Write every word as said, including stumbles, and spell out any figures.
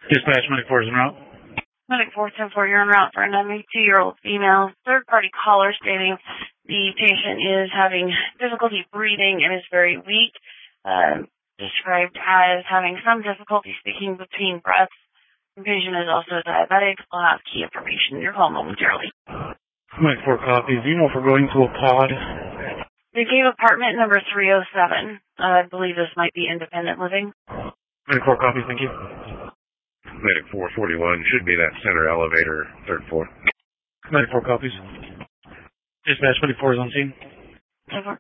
Dispatch ninety-four is en route. Medic four ten four, you're en route for a ninety-two-year-old female third-party caller stating the patient is having difficulty breathing and is very weak, uh, described as having some difficulty speaking between breaths. The patient is also diabetic. I'll have key information in your call momentarily. ninety-four copies. Do you know if we're going to a pod? They gave apartment number three oh seven. Uh, I believe this might be independent living. ninety-four copies, thank you. Medic four forty-one should be that center elevator, third floor. ninety-four copies. Dispatch twenty-four is on scene. ten four.